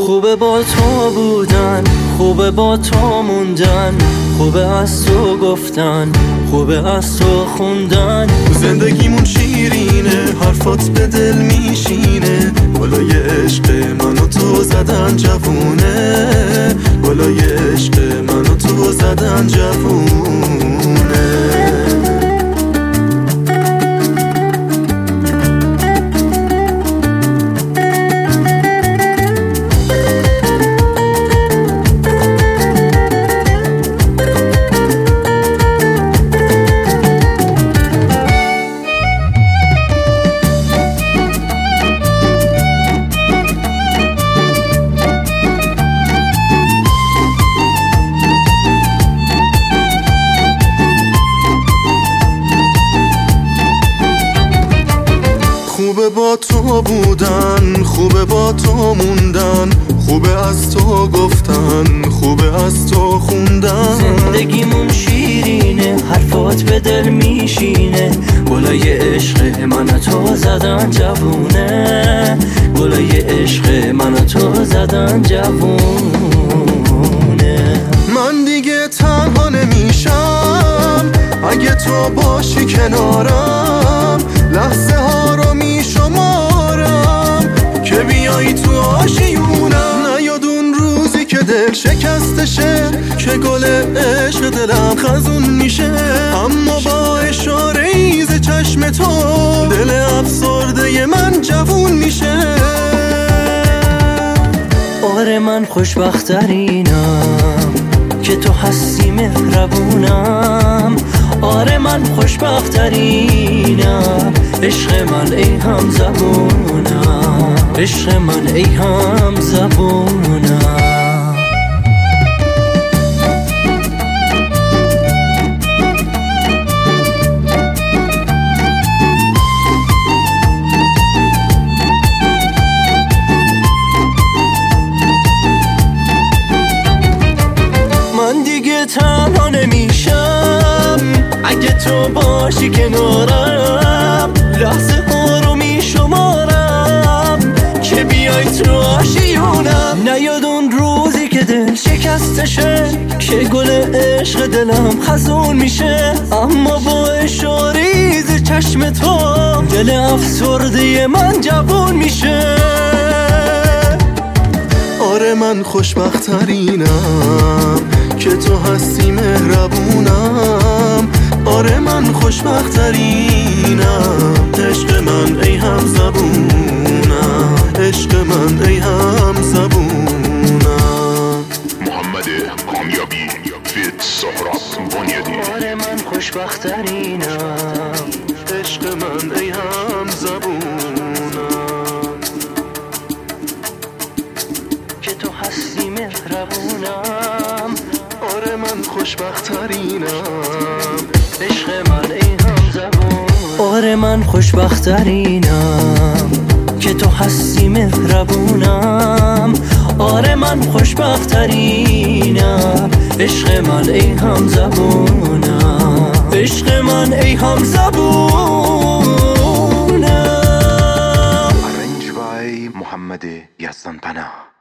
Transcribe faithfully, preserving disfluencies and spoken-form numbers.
خوبه با تو بودن، خوبه با تو موندن، خوبه از تو گفتن، خوبه از تو خوندن. زندگیمون شیرینه، حرفات به دل میشینه، بالای عشق من و تو زدن جوونه، بالای عشق من و تو زدن جوونه. خوبه با تو بودن، خوبه با تو موندن، خوبه از تو گفتن، خوبه از تو خوندن. زندگیمون شیرینه، حرفات به دل میشینه، بالای عشق من تو زدن جوونه، بالای عشق من تو زدن جوونه. من دیگه تنها نمیشم اگه تو باشی کنارم، لحظه ها رو میشمارم که بیایی تو آشیونم. نیاد اون روزی که دل شکستشه، که گل عشق دلم خزون میشه، اما با اشاره ایز چشم تو دل افسرده من جوون میشه. آره من خوشبخترینم که تو هستی مهربونم، آره من خوشبخترینم، عشق من ای هم زبونم، عشق من ای هم زبونم. من دیگه تنها نمیشم اگه تو باشی کنارم، لحظه ها رو میشمارم که بیای تو آشیونم. نیاد اون روزی که دل شکستشه، که گل عشق دلم خزون میشه، اما با اشاریز چشم تو دل افسرده من جوون میشه. آره من خوشبخترینم که تو هستی مهربونم، آره من خوشبخترینم، عشق من ای هم زبونم، عشق من ای هم زبونم. محمد کامیابی فیت سهراب بنیادی. آره من خوشبخترینم، عشق من ای هم زبونم، که تو هستی مهربونم، آره من خوشبخترینم، عشق من ای هم زبون. آره من خوشبخترینم که تو هستی مهربونم، آره من خوشبخترینم، عشق من ای هم زبونم، عشق من ای هم زبونم. Arranged by محمد یزدان پناه.